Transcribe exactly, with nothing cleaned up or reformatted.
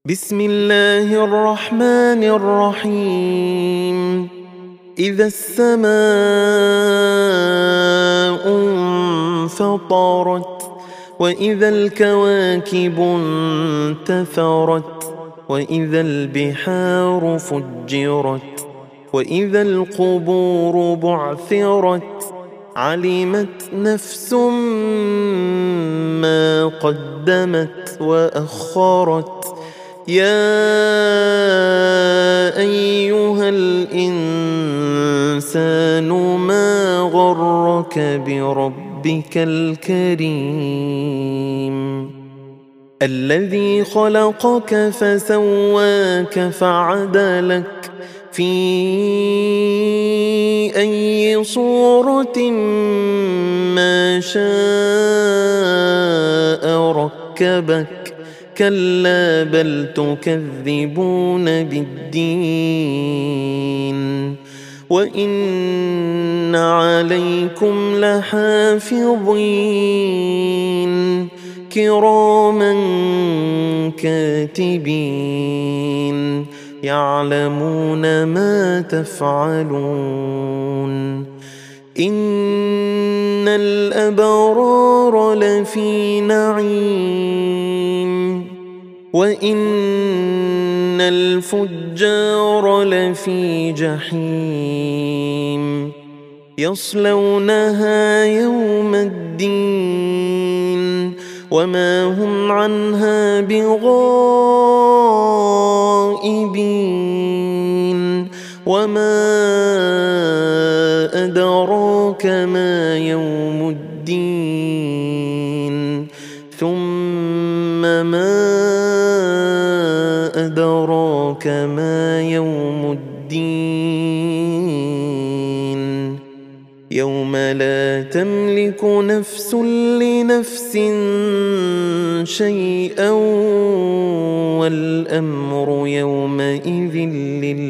بسم الله الرحمن الرحيم. إذا السماء انفطرت وإذا الكواكب انتثرت وإذا البحار فجرت وإذا القبور بعثرت علمت نفس ما قدمت وأخرت. يا أيها الإنسان ما غرك بربك الكريم الذي خلقك فسواك فعدلك في أي صورة ما شاء ركبك. كلا بل تكذبون بالدين وإن عليكم لحافظين كراما كاتبين يعلمون ما تفعلون. إن الأبرار لفي نعيم وإن الفجار لفي جحيم يصلونها يوم الدين وما هم عنها بغائبين. وما أدراك ما يوم الدين ثم ما أدراك ما يوم الدين يوم لا تملك نفس لنفس شيئا والأمر يومئذ لله.